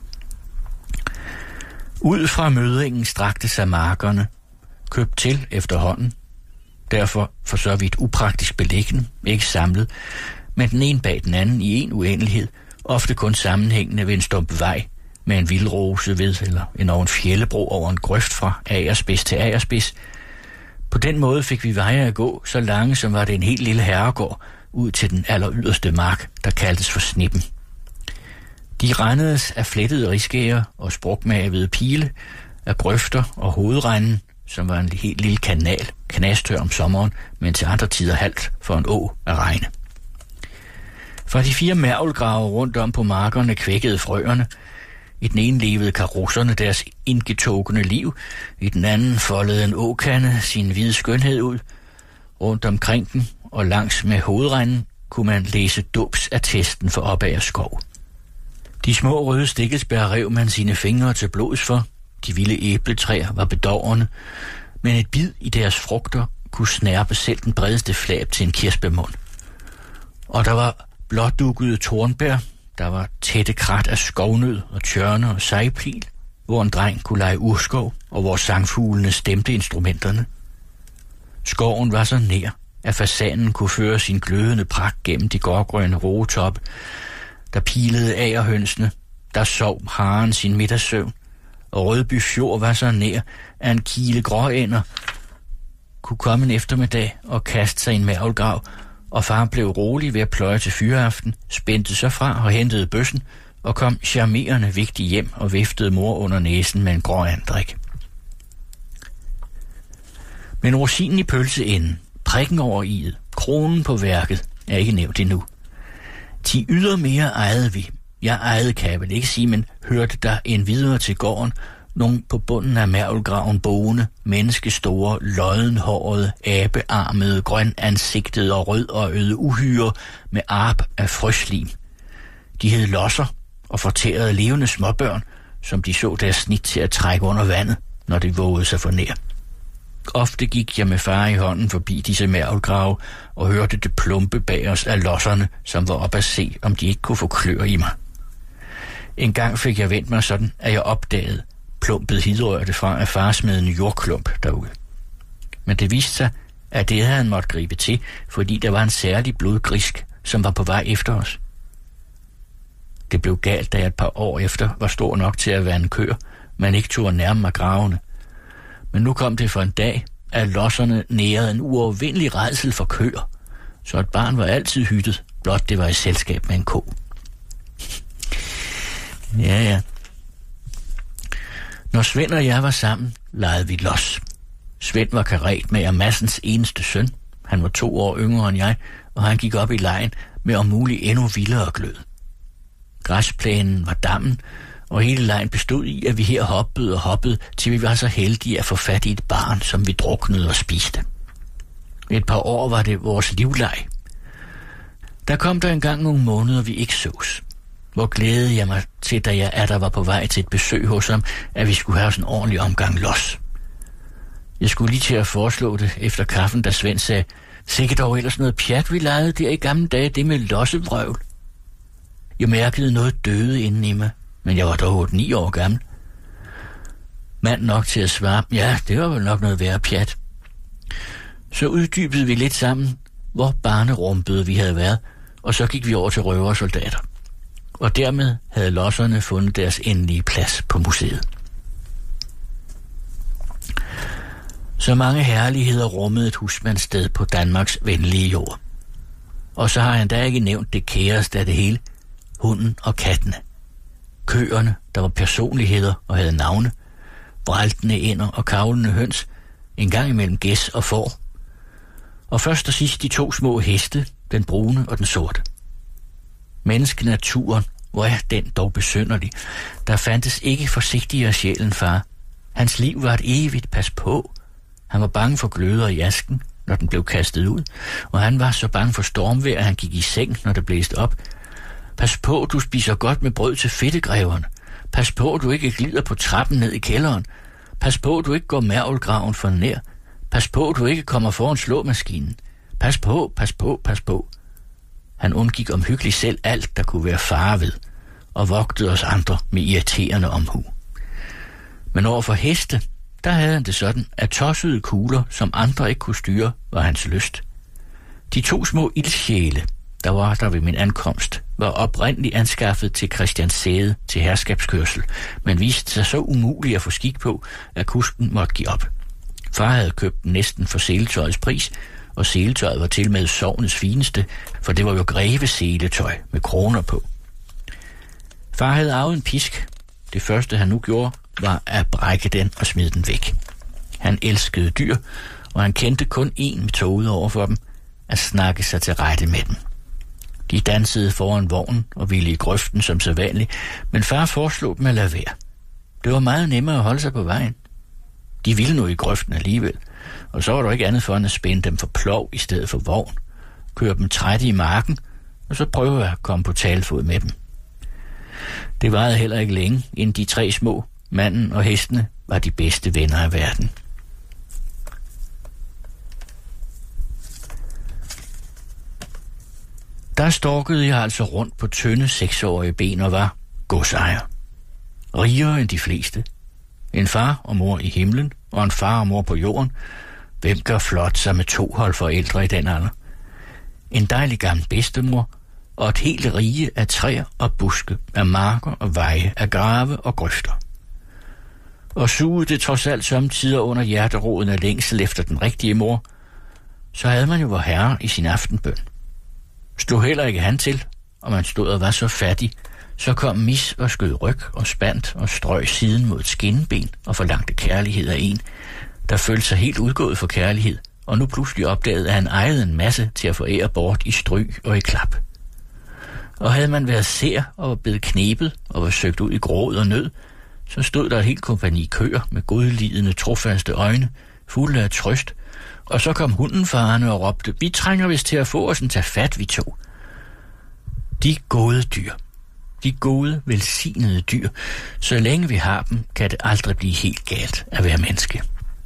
Ud fra Mødingen strakte sig markerne, købt til efterhånden, derfor for så vidt upraktisk beliggende, ikke samlet, men den ene bag den anden i en uendelighed, ofte kun sammenhængende ved en stump vej, med en vildrose ved, eller en fjellebro over en grøft fra agerspids til agerspids. På den måde fik vi veje at gå, så lange som var det en helt lille herregård, ud til den alleryderste mark, der kaldtes for Snippen. De rendedes af flettede riskæger og sprukmavede pile, af grøfter og hovedrenden, som var en helt lille kanal, knastør om sommeren, men til andre tider halvt for en å af regne. Fra de 4 mærvelgrave rundt om på markerne kvækkede frøerne. I den ene levede karusserne deres indgetogende liv, i den anden foldede en åkande sin hvide skønhed ud. Rundt omkring den og langs med hovedrenden kunne man læse dåbsattesten for Opager skov. De små røde stikkelsbær rev man sine fingre til blods for. De vilde æbletræer var bedårende, men et bid i deres frugter kunne snærpe selv den bredeste flab til en kirsebærmund. Og der var blådukkede tornbær, der var tætte krat af skovnød og tjørne og sejpil, hvor en dreng kunne lege urskov, og hvor sangfuglene stemte instrumenterne. Skoven var så nær, at fasanen kunne føre sin glødende pragt gennem de grågrønne roetoppe, der pilede agerhønsene, der sov haren sin middagssøvn, og Rødby Fjord var så nær, at en kile gråænder kunne komme en eftermiddag og kaste sig i en mærvelgrav, og far blev rolig ved at pløje til fyreaften, spændte sig fra og hentede bøssen, og kom charmerende vigtig hjem og viftede mor under næsen med en gråandrik. Men rosinen i pølseenden, prikken over i'et, kronen på værket, er ikke nævnt endnu. 10 ydermere ejede vi. Jeg ejede, kan jeg vel ikke sige, men hørte der en videre til gården, nogen på bunden af mærvelgraven boende, menneskestore, loddenhårede, abearmede, grønansigtede og rødøjede uhyre med arp af frøslim. De hed losser og fortærede levende småbørn, som de så deres snit til at trække under vandet, når de vågede sig for nær. Ofte gik jeg med far i hånden forbi disse mærvelgrave og hørte det plumpe bag os af losserne, som var op at se, om de ikke kunne få klør i mig. En gang fik jeg vendt mig sådan, at jeg opdagede plumpet hidrørte fra at far smed en jordklump derude. Men det viste sig, at det havde han måtte gribe til, fordi der var en særlig blodgrisk, som var på vej efter os. Det blev galt, da jeg et par år efter var stor nok til at være en køer, men ikke turde nærme mig gravene. Men nu kom det for en dag, at losserne nærede en uovervindelig rædsel for køer, så et barn var altid hyttet, blot det var i selskab med en ko. Ja. Når Svend og jeg var sammen, legede vi los. Svend var karetmager Madsens eneste søn. Han var 2 år yngre end jeg, og han gik op i legen med om muligt endnu vildere glød. Græsplænen var dammen, og hele legen bestod i, at vi her hoppede, til vi var så heldige at få fat i et barn, som vi druknede og spiste. Et par år var det vores livleg. Der kom der engang nogle måneder, vi ikke sås. Hvor glædede jeg mig til, da jeg atter var på vej til et besøg hos ham, at vi skulle have sådan en ordentlig omgang los. Jeg skulle lige til at foreslå det efter kaffen, da Svend sagde, sikkert dog ellers noget pjat, vi legede der i gamle dage, det med lossevrøvl. Jeg mærkede noget døde inden i mig, men jeg var dog 8-9 år gammel. Mand nok til at svare, ja, det var vel nok noget værre pjat. Så uddybede vi lidt sammen, hvor barnerumpede vi havde været, og så gik vi over til røversoldater. Og dermed havde losserne fundet deres endelige plads på museet. Så mange herligheder rummede et husmandssted på Danmarks venlige jord. Og så har jeg endda ikke nævnt det kæreste af det hele, hunden og kattene. Køerne, der var personligheder og havde navne, vræltende ænder og kavlende høns, en gang imellem gæs og får. Og først og sidst de 2 små heste, den brune og den sorte. Menneskenaturen, hvor er den dog besynderlig. Der fandtes ikke forsigtigere sjælen far. Hans liv var et evigt pas på. Han var bange for gløder i asken, når den blev kastet ud, og han var så bange for stormvejr, at han gik i seng, når det blæste op. Pas på, du spiser godt med brød til fedtegræverne. Pas på, du ikke glider på trappen ned i kælderen. Pas på, du ikke går mærvelgraven for nær. Pas på, du ikke kommer foran slåmaskinen. Pas på, pas på, pas på. Han undgik omhyggeligt selv alt, der kunne være fare ved, og vogtede os andre med irriterende omhu. Men overfor heste, der havde han det sådan, at tossede kugler, som andre ikke kunne styre, var hans lyst. De 2 små ildsjæle, der var der ved min ankomst, var oprindeligt anskaffet til Christianssæde til herskabskørsel, men viste sig så umuligt at få skik på, at kusken måtte give op. Far havde købt den næsten for seletøjets pris, og seletøjet var til med sognets fineste, for det var jo greveseletøj med kroner på. Far havde arvet en pisk. Det første han nu gjorde, var at brække den og smide den væk. Han elskede dyr, og han kendte kun én metode over for dem, at snakke sig til rette med dem. De dansede foran vognen og ville i grøften som sædvanligt, men far foreslog dem at lade være. Det var meget nemmere at holde sig på vejen. De ville nu i grøften alligevel, og så var der ikke andet for end at spænde dem for plov i stedet for vogn, køre dem trætte i marken, og så prøve at komme på talefod med dem. Det varede heller ikke længe, inden de 3 små, manden og hestene, var de bedste venner af verden. Der Der storkede jeg altså rundt på tynde 6-årige ben og var godsejer. Rigere end de fleste. En far og mor i himlen, og en far og mor på jorden. Hvem gør flot sig med 2 hold forældre i den alder? En dejlig gammel bedstemor, og et helt rige af træer og buske, af marker og veje, af grave og grøfter. Og sugede det trods alt samtidig under hjerteroden af længsel efter den rigtige mor, så havde man jo vor herre i sin aftenbøn. Stod heller ikke han til, og man stod og var så fattig, så kom mis og skød ryg og spandt og strøg siden mod et skinneben og forlangte kærlighed af en, der følte sig helt udgået for kærlighed, og nu pludselig opdagede, at han ejede en masse til at forære bort i stryg og i klap. Og havde man været sær og var blevet knebet og var søgt ud i gråd og nød, så stod der et helt kompagni køer med godlidende, trofaste øjne, fulde af trøst, og så kom hunden farende og råbte, vi trænger vist til at få os en tage fat, vi to. De gode dyr. De gode, velsignede dyr. Så længe vi har dem, kan det aldrig blive helt galt at være menneske.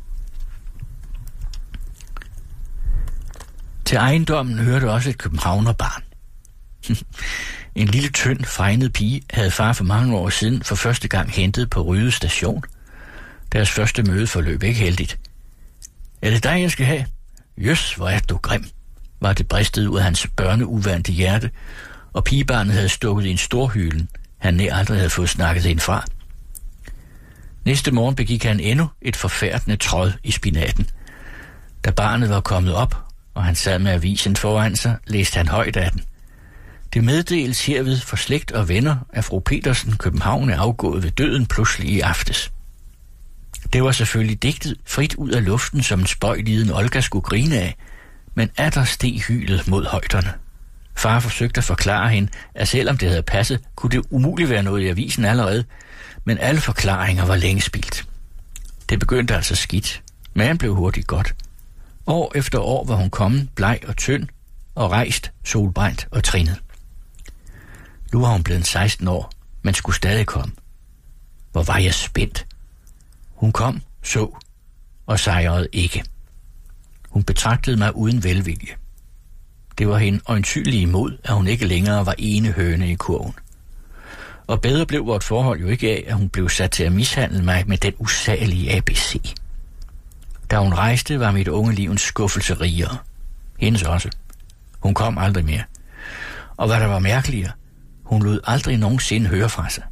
Til ejendommen hørte også et københavnerbarn. En lille, tynd, fejnet pige havde far for mange år siden for første gang hentet på Ryde station. Deres første møde forløb ikke heldigt. Er det dig, jeg skal have? Jøs, hvor er du grim, var det bristet ud af hans børneuvante hjerte, og pigebarnet havde stukket i en storhylen, han nær aldrig havde fået snakket ind fra. Næste morgen begik han endnu et forfærdende tråd i spinaten. Da barnet var kommet op, og han sad med avisen foran sig, læste han højt af den. Det meddeles herved for slægt og venner, at fru Petersen København er afgået ved døden pludselig i aftes. Det var selvfølgelig digtet frit ud af luften, som en spøjliden Olga skulle grine af, men atter steg hylet mod højderne. Far forsøgte at forklare hende, at selvom det havde passet, kunne det umuligt være noget i avisen allerede, men alle forklaringer var længe spildt. Det begyndte altså skidt, men han blev hurtigt godt. År efter år var hun kommet bleg og tynd, og rejst, solbrændt og trinet. Nu var hun blevet 16 år, men skulle stadig komme. Hvor var jeg spændt. Hun kom, så, og sejrede ikke. Hun betragtede mig uden velvilje. Det var hende øjensynligt imod, at hun ikke længere var ene høne i kurven. Og bedre blev vort forhold jo ikke af, at hun blev sat til at mishandle mig med den usagelige ABC. Da hun rejste, var mit unge liv en skuffelse rigere. Hendes også. Hun kom aldrig mere. Og hvad der var mærkeligere, hun lod aldrig nogensinde høre fra sig.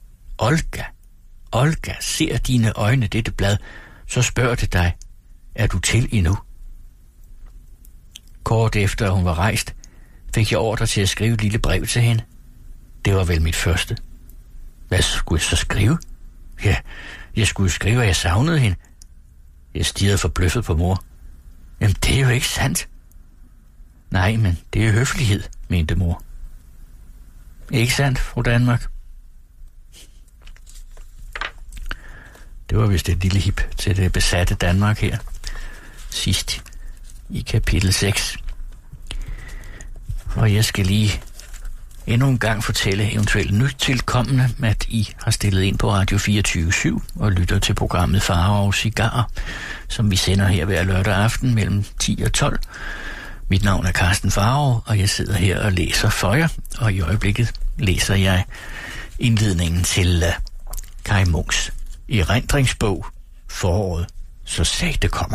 Olga, ser dine øjne dette blad, så spørger det dig, er du til endnu? Kort efter, at hun var rejst, fik jeg ordre til at skrive et lille brev til hende. Det var vel mit første. Hvad skulle jeg så skrive? Ja, jeg skulle skrive, at jeg savnede hende. Jeg stirrede forbløffet på mor. Jamen, det er jo ikke sandt. Nej, men det er høflighed, mente mor. Ikke sandt, fru Danmark? Det var vist et lille hip til det besatte Danmark her. Sidst i kapitel 6. Og jeg skal lige endnu en gang fortælle eventuelt nyt tilkommende, at I har stillet ind på Radio 24/7 og lytter til programmet Farer og Cigarer, som vi sender her hver lørdag aften mellem 10 og 12. Mit navn er Carsten Farer, og jeg sidder her og læser for jer, og i øjeblikket læser jeg indledningen til Kaj Munks erindringsbog Foråret, så sagte kommer.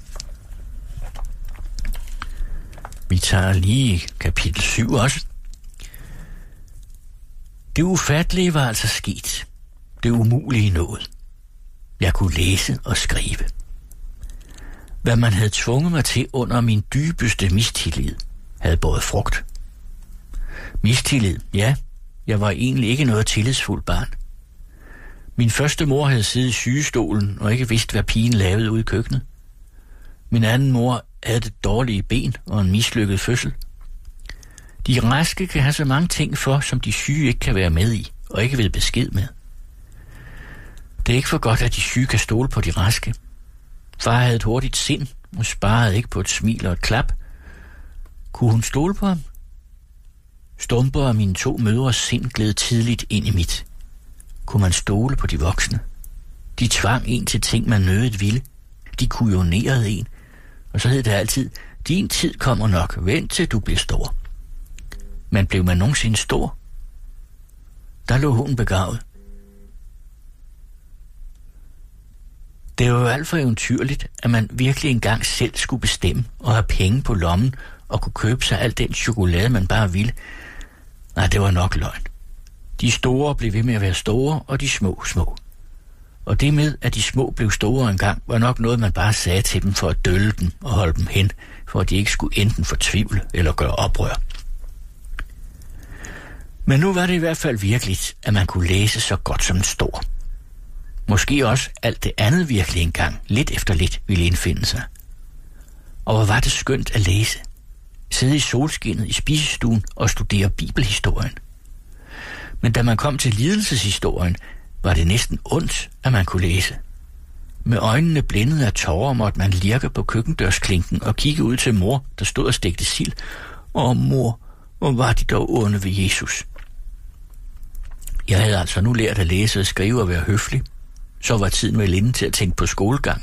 Vi tager lige kapitel 7 også. Det ufattelige var altså sket. Det umulige nået. Jeg kunne læse og skrive. Hvad man havde tvunget mig til under min dybeste mistillid, havde båret frugt. Mistillid, ja. Jeg var egentlig ikke noget tillidsfuldt barn. Min første mor havde siddet i sygestolen og ikke vidst, hvad pigen lavede ude i køkkenet. Min anden mor havde det dårlige ben og en mislykket fødsel. De raske kan have så mange ting for, som de syge ikke kan være med i og ikke vil besked med. Det er ikke for godt, at de syge kan stole på de raske. Far havde et hurtigt sind og sparede ikke på et smil og et klap. Kunne hun stole på ham? Stumper af mine 2 mødres sind gled tidligt ind i mit. Kunne man stole på de voksne? De tvang en til ting, man nødigt ville. De kujonerede en. Og så hed det altid, din tid kommer nok, vent til du bliver stor. Men blev man nogensinde stor? Der lå hunden begravet. Det var jo alt for eventyrligt, at man virkelig engang selv skulle bestemme og have penge på lommen og kunne købe sig al den chokolade, man bare ville. Nej, det var nok løgn. De store blev ved med at være store, og de små små. Og det med, at de små blev store engang, var nok noget, man bare sagde til dem for at dølle dem og holde dem hen, for at de ikke skulle enten fortvivle eller gøre oprør. Men nu var det i hvert fald virkeligt, at man kunne læse så godt som en stor. Måske også alt det andet virkelig engang, lidt efter lidt, ville indfinde sig. Og hvor var det skønt at læse. Sidde i solskinnet i spisestuen og studere bibelhistorien. Men da man kom til lidelseshistorien, var det næsten ondt, at man kunne læse. Med øjnene blændet af tårer måtte man lirke på køkkendørsklinken og kigge ud til mor, der stod og stegte sild. Mor, hvor var de dog onde ved Jesus. Jeg havde altså nu lært at læse og skrive og være høflig. Så var tiden vel inde til at tænke på skolegang.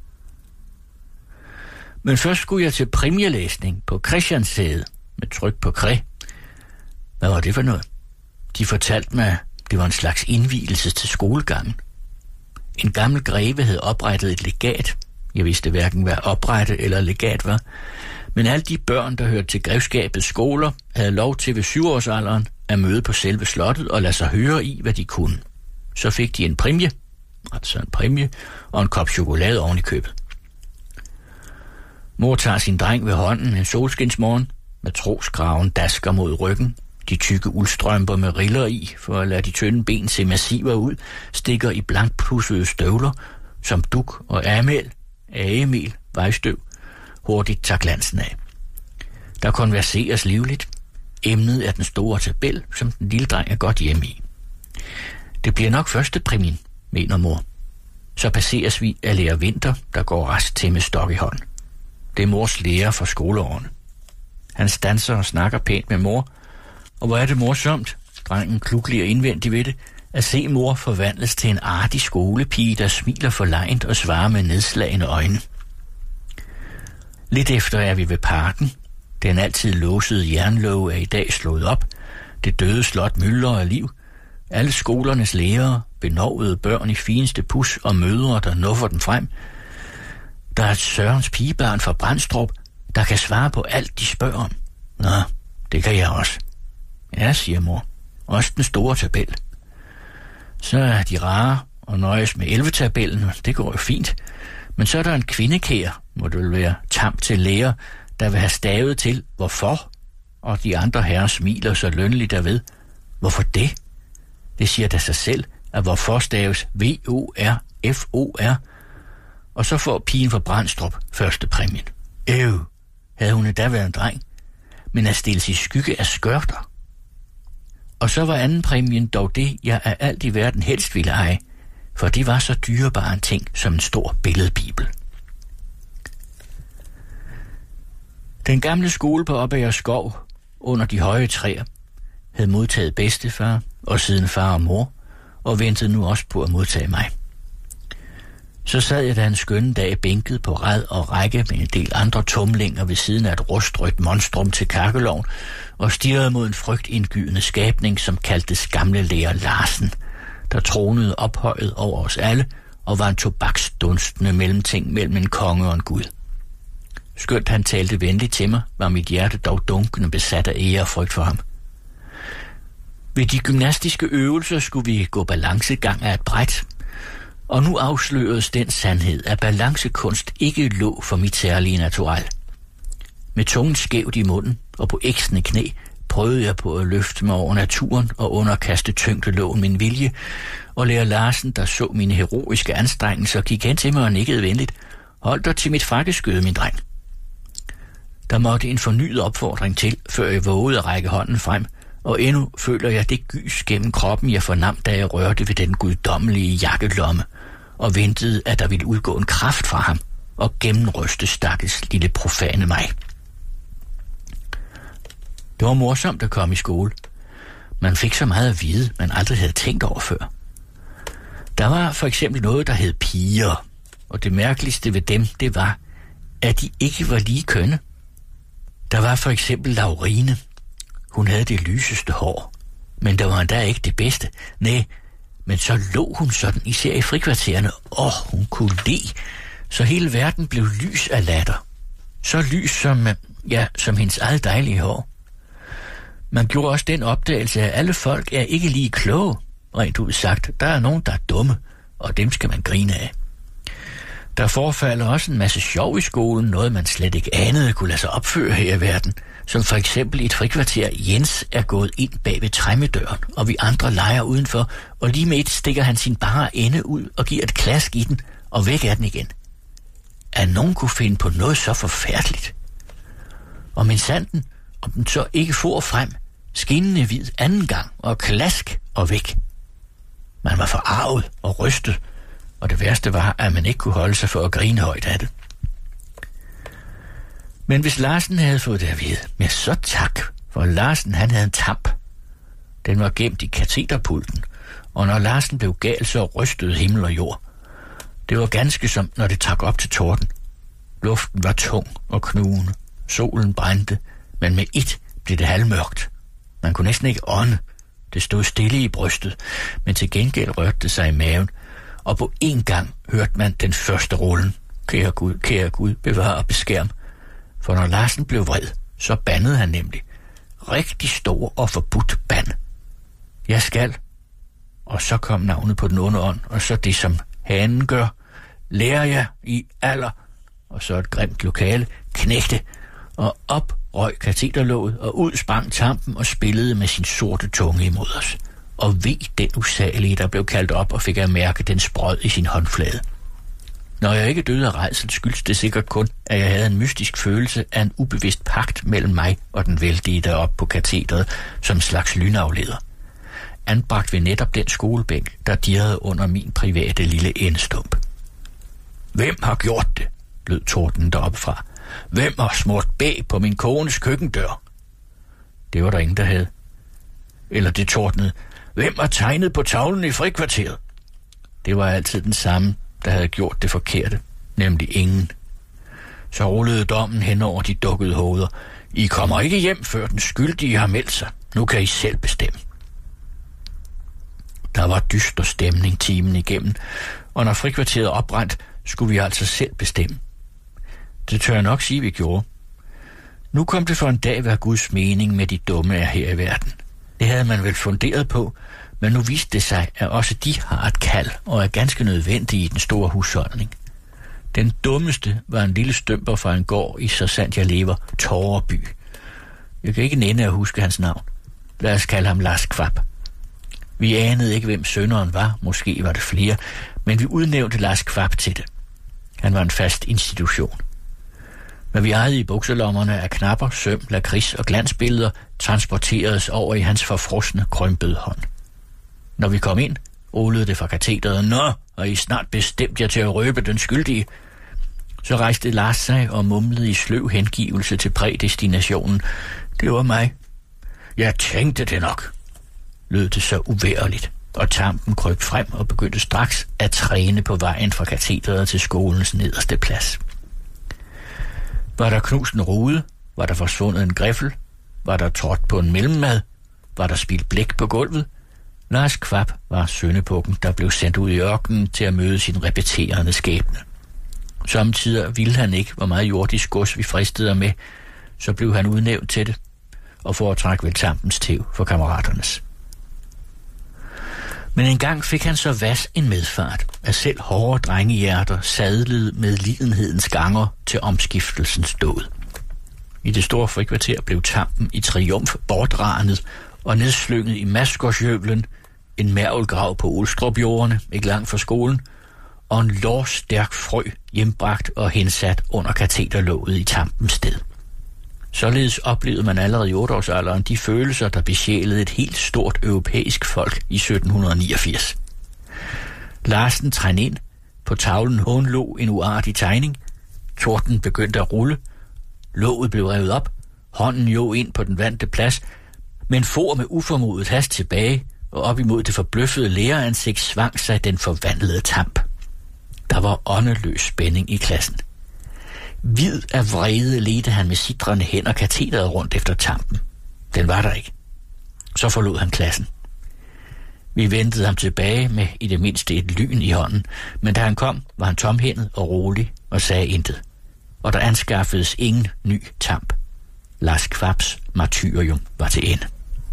Men først skulle jeg til præmielæsning på Christianssæde med tryk på kræ. Hvad var det for noget? De fortalte mig, det var en slags indvielse til skolegangen. En gammel greve havde oprettet et legat. Jeg vidste hverken, hvad oprette eller legat var. Men alle de børn, der hørte til grevskabets skoler, havde lov til ved 7-årsalderen at møde på selve slottet og lade sig høre i, hvad de kunne. Så fik de en præmie, og en kop chokolade oven i købet. Mor tager sin dreng ved hånden en solskinsmorgen, matroskraven dasker mod ryggen, de tykke uldstrømper med riller i, for at lade de tynde ben se massiver ud, stikker i blankpudsede støvler, som duk og agemel, vejstøv, hurtigt tager glansen af. Der konverseres livligt. Emnet er den store tabel, som den lille dreng er godt hjemme i. Det bliver nok første præmien, mener mor. Så passeres vi af lærer Vinter, der går rask til med stok i hånd. Det er mors lærer for skoleårene. Han standser og snakker pænt med mor, og hvor er det morsomt, drengen klukliger indvendigt ved det, at se mor forvandles til en artig skolepige, der smiler forlegent og svarer med nedslagende øjne. Lidt efter er vi ved parken. Den altid låsede jernlåge er i dag slået op. Det døde slot myldrer af liv. Alle skolernes lærere, benovede børn i fineste pus og mødre, der nuffer dem frem. Der er et Sørens pigebarn fra Brandstrup, der kan svare på alt, de spørger om. Nå, det kan jeg også. Ja, siger mor. Også den store tabel. Så er de rare og nøjes med 11-tabellen, det går jo fint. Men så er der en kvindekær, må det vel være tam til lærer, der vil have stavet til, hvorfor? Og de andre herrer smiler så lønligt derved. Hvorfor det? Det siger da sig selv, at hvorfor staves V-O-R-F-O-R. Og så får pigen fra Brandstrup første præmien. Havde hun da været en dreng, men at stilles i skygge af skørter. Og så var anden præmien dog det, jeg af alt i verden helst ville eje, for det var så dyrebare en ting som en stor billedbibel. Den gamle skole på Obager Skov, under de høje træer, havde modtaget bedstefar og siden far og mor, og ventede nu også på at modtage mig. Så sad jeg da en skønne dag bænket på rad og række med en del andre tumlinger ved siden af et rustrødt monstrum til kakkelovn, og stirrede mod en frygtindgydende skabning, som kaldtes gamle lærer Larsen, der tronede ophøjet over os alle og var en tobaksdunstende mellemting mellem en konge og en gud. Skønt han talte venligt til mig, var mit hjerte dog dunkende besat af ære og frygt for ham. Ved de gymnastiske øvelser skulle vi gå balancegang af et bræt, og nu afsløredes den sandhed, at balancekunst ikke lå for mit særlige natural. Med tungen skævt i munden og på æksende knæ prøvede jeg på at løfte mig over naturen og underkaste tyngdeloven min vilje, og lærer Larsen, der så mine heroiske anstrengelser, gik hen til mig og nikkede venligt. Hold dig til mit frakkeskøde, min dreng. Der måtte en fornyet opfordring til, før jeg vågede at række hånden frem, og endnu føler jeg det gys gennem kroppen, jeg fornam, da jeg rørte ved den guddommelige jakkelomme, og ventede, at der ville udgå en kraft fra ham, og gennemryste stakkels lille profane mig. Det var morsomt at komme i skole. Man fik så meget at vide, man aldrig havde tænkt over før. Der var for eksempel noget, der hed piger, og det mærkeligste ved dem, det var, at de ikke var lige kønne. Der var for eksempel Laurine. Hun havde det lyseste hår, men der var endda ikke det bedste. Nej, men så lå hun sådan, især i frikvartererne. Hun kunne lide, så hele verden blev lys af latter. Så lys som hendes eget dejlige hår. Man gjorde også den opdagelse, at alle folk er ikke lige kloge. Rent ud sagt, der er nogen, der er dumme, og dem skal man grine af. Der forefalder også en masse sjov i skolen, noget man slet ikke anede kunne lade sig opføre her i verden. Som for eksempel i et frikvarter, Jens er gået ind bag ved træmmedøren, og vi andre leger udenfor, og lige med et stikker han sin bare ende ud og giver et klask i den, og væk er den igen. At nogen kunne finde på noget så forfærdeligt. Og minsanden, om den så ikke for frem, skinnende hvid anden gang, og klask og væk. Man var forarvet og rystet, og det værste var, at man ikke kunne holde sig for at grine højt af det. Men hvis Larsen havde fået det at vide, ja så tak, for Larsen han havde en tamp. Den var gemt i kateterpulten, og når Larsen blev gal, så rystede himmel og jord. Det var ganske som, når det trak op til torden. Luften var tung og knugende. Solen brændte, men med ét blev det halvmørkt. Man kunne næsten ikke ånde. Det stod stille i brystet, men til gengæld rørte det sig i maven, og på én gang hørte man den første rullen. Kære Gud, bevare og beskærm. For når Larsen blev vred, så bandede han nemlig. Rigtig stor og forbudt band. Jeg skal. Og så kom navnet på den onde ånd, og så det, som hanen gør. Lærer jeg i alder. Og så et grimt lokale. Knægte. Og op røg kateterlåget, og ud sprang tampen og spillede med sin sorte tunge imod os. Og ved den usagelige, der blev kaldt op og fik at mærke den sprød i sin håndflade. Når jeg ikke døde af rædsel, skyldes det sikkert kun, at jeg havde en mystisk følelse af en ubevidst pagt mellem mig og den vældige deroppe på katedret som slags lynafleder. Anbragt ved netop den skolebænk, der dirrede under min private lille endestump. Hvem har gjort det? Lød torden deroppe fra. Hvem har smurt bag på min kones køkkendør? Det var der ingen, der havde. Eller det tordnede. Hvem har tegnet på tavlen i frikvarteret? Det var altid den samme, der havde gjort det forkerte, nemlig ingen. Så rullede dommen hen over de dukkede hoveder. I kommer ikke hjem, før den skyldige har meldt sig. Nu kan I selv bestemme. Der var dyster stemning timen igennem, og når frikvarteret opbrændt, skulle vi altså selv bestemme. Det tør jeg nok sige, vi gjorde. Nu kom det for en dag være Guds mening med de dumme er her i verden. Det havde man vel funderet på, men nu viste det sig, at også de har et kald og er ganske nødvendige i den store husholdning. Den dummeste var en lille stømper fra en gård i Så Sandt Jeg Lever, Tårerby. Jeg kan ikke nænde at huske hans navn. Lad os kalde ham Lars Kvap. Vi anede ikke, hvem sønneren var, måske var det flere, men vi udnævnte Lars Kvap til det. Han var en fast institution. Hvad vi ejede i bukselommerne af knapper, søm, lakrids og glansbilleder, transporteredes over i hans forfrosne, krympede hånd. Når vi kom ind, ålede det fra katedret. Nå, og I snart bestemt jer til at røbe den skyldige. Så rejste Lars sig og mumlede i sløv hengivelse til prædestinationen. Det var mig. Jeg tænkte det nok, lød det så uværligt, og tampen krøb frem og begyndte straks at træne på vejen fra katedret til skolens nederste plads. Var der knust en rude? Var der forsvundet en griffel? Var der trådt på en mellemmad? Var der spildt blæk på gulvet? Lars Kvap var syndebukken, der blev sendt ud i ørkenen til at møde sin repeterende skæbne. Samtidig ville han ikke, hvor meget jordisk gods vi fristede med, så blev han udnævnt til det, og foretræk vel tampens tæv for kammeraternes. Men engang fik han så vas en medfart, at selv hårde drengehjerter sadlede med lidenhedens ganger til omskiftelsens dåd. I det store frikvarter blev tampen i triumf bortranet og nedslynget i Masgårdsjøvlen, en mærvelgrav på Olstrupjordene, ikke langt fra skolen, og en lårstærk frø hjembragt og hensat under kateterlåget i tampens sted. Således oplevede man allerede i 8-årsalderen de følelser, der besjælede et helt stort europæisk folk i 1789. Larsen trængte ind. På tavlen hånlå en uartig tegning. Torden begyndte at rulle. Låget blev revet op. Hånden jo ind på den vante plads, men for med uformodet hast tilbage, og op imod det forbløffede læreransigt svang sig den forvandlede tamp. Der var åndeløs spænding i klassen. Hvid af vrede ledte han med sitrende hænder katedret rundt efter tampen. Den var der ikke. Så forlod han klassen. Vi ventede ham tilbage med i det mindste et lyn i hånden, men da han kom, var han tomhændet og rolig og sagde intet. Og der anskaffedes ingen ny tamp. Lars Kvaps martyrium var til ende.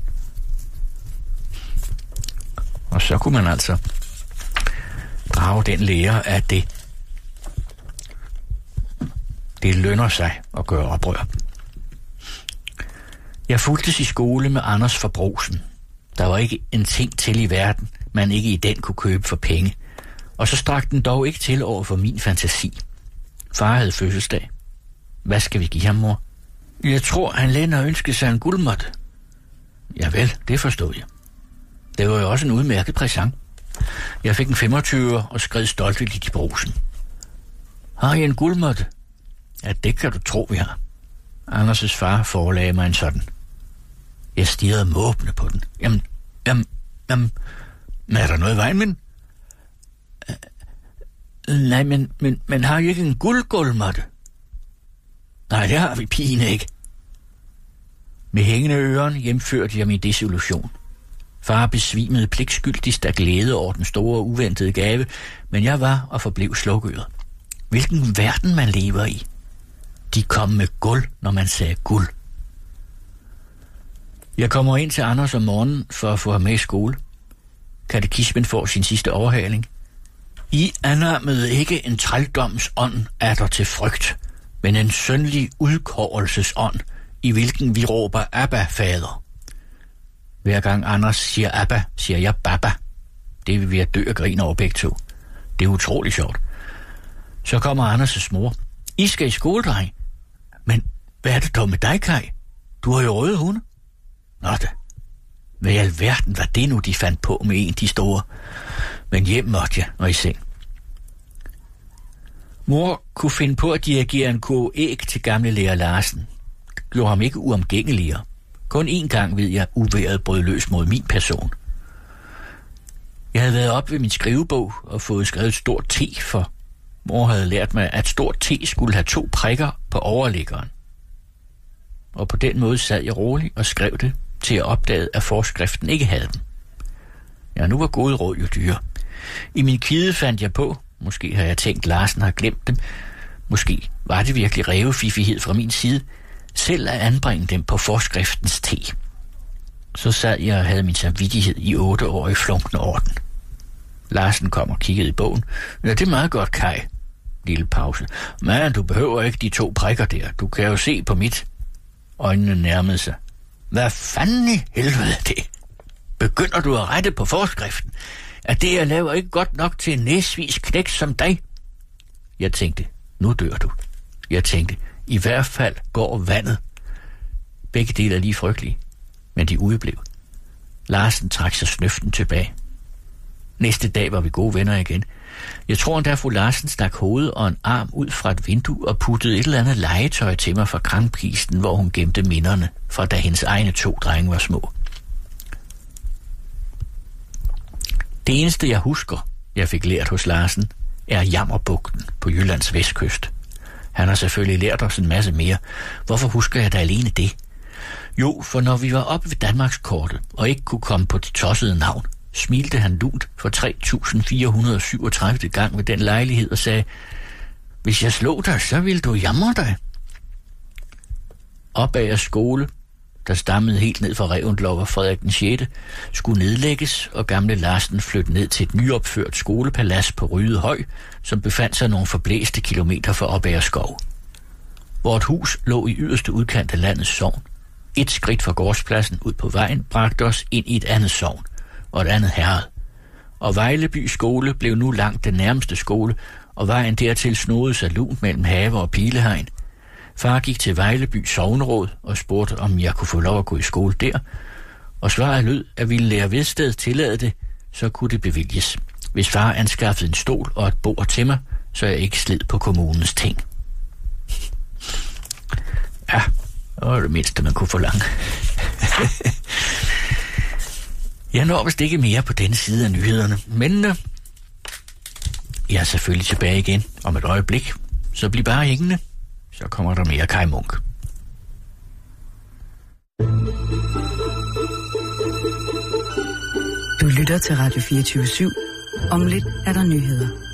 Og så kunne man altså drage den lære, at det lønner sig at gøre oprør. Jeg fulgtes i skole med Anders Forbrusen. Der var ikke en ting til i verden, man ikke i den kunne købe for penge. Og så strakte den dog ikke til over for min fantasi. Far havde fødselsdag. Hvad skal vi give ham, mor? Jeg tror, han lænder ønskede sig en guldmåtte. Javel, det forstod jeg. Det var jo også en udmærket præsent. Jeg fik en 25 og skred stoltigt i brusen. Har I en guldmåtte? Ja, det kan du tro, vi har. Anders' far forelagde mig en sådan. Jeg stirrede måbende på den. Jamen, er der noget i vejen med den? Nej, men har I ikke en guldgulvmåtte? Nej, det har vi pigen ikke. Med hængende øren hjemførte jeg min desillusion. Far besvimede pligtskyldigst af glæde over den store uventede gave, men jeg var og forblev slukøret. Hvilken verden man lever i. De kom med guld, når man sagde guld. Jeg kommer ind til Anders om morgenen for at få ham med i skole. Katekismen får sin sidste overhaling. I anammede ikke en trældoms ånd er der til frygt, men en sønlig udkårelsesånd, i hvilken vi råber Abba, fader. Hver gang Anders siger Abba, siger jeg Baba. Det vil vi have dø og grine over begge to. Det er utroligt sjovt. Så kommer Anders' mor. I skal i skole, dreng. Men hvad er det dog med dig, Kai? Du har jo røde hunde. Nå da. Hvad i alverden var det nu, de fandt på med en de store? Men hjem måtte jeg, og i seng. Mor kunne finde på at dirigere en kurv æg til gamle lærer Larsen. Gjorde ham ikke uomgængeligere. Kun én gang ved jeg, uværet brød løs mod min person. Jeg havde været op ved min skrivebog og fået skrevet et stort T, for mor havde lært mig, at stort T skulle have 2 prikker på overliggeren. Og på den måde sad jeg roligt og skrev det, til jeg opdagede, at forskriften ikke havde dem. Ja, nu var gode råd jo dyre. I min kide fandt jeg på, måske har jeg tænkt, Larsen har glemt dem, måske var det virkelig rævefiffighed fra min side, selv at anbringe dem på forskriftens T. Så sad jeg og havde min samvittighed i 8 år i flunkende orden. Larsen kom og kiggede i bogen. Ja, det er meget godt, Kai. Lille pause. Men du behøver ikke de 2 prikker der. Du kan jo se på mit. Øjnene nærmede sig. Hvad fanden i helvede er det? Begynder du at rette på forskriften? Er det, jeg laver, ikke godt nok til en næsvis knæk som dig? Jeg tænkte, nu dør du. Jeg tænkte, i hvert fald går vandet. Begge dele er lige frygtelige, men de udeblev. Larsen trak sig snøften tilbage. Næste dag var vi gode venner igen. Jeg tror endda, fru Larsen stak hovedet og en arm ud fra et vindue og puttede et eller andet legetøj til mig fra krankpisten, hvor hun gemte minderne fra da hendes egne 2 drenge var små. Det eneste, jeg husker, jeg fik lært hos Larsen, er Jammerbugten på Jyllands vestkyst. Han har selvfølgelig lært os en masse mere. Hvorfor husker jeg da alene det? Jo, for når vi var oppe ved Danmarkskortet og ikke kunne komme på det tossede navn, smilte han lunt for 3.437 gang ved den lejlighed og sagde, hvis jeg slog dig, så ville du jamre dig. Opad af skole, der stammede helt ned fra Reventlow og Frederik den 6., skulle nedlægges, og gamle Larsen flyttede ned til et nyopført skolepalads på Ryde Høj, som befandt sig nogle forblæste kilometer fra Obager Skov. Vort hus lå i yderste udkant af landets sogn. Et skridt fra gårdspladsen ud på vejen bragte os ind i et andet sogn og et andet herred. Og Vejleby skole blev nu langt den nærmeste skole, og vejen dertil snodede sig lunt mellem have og pilehegn. Far gik til Vejleby sogneråd og spurgte, om jeg kunne få lov at gå i skole der, og svaret lød, at ville lære Vedsted tillade det, så kunne det bevilges, hvis far anskaffede en stol og et bord til mig, så jeg ikke slid på kommunens ting. Ja, det var det mindste, man kunne forlange. Jeg når vist ikke mere på denne side af nyhederne, men jeg er selvfølgelig tilbage igen om et øjeblik, så bliv bare hængende. Så kommer der mere Kai Munk. lytter til Radio 24/7. Om lidt er der nyheder.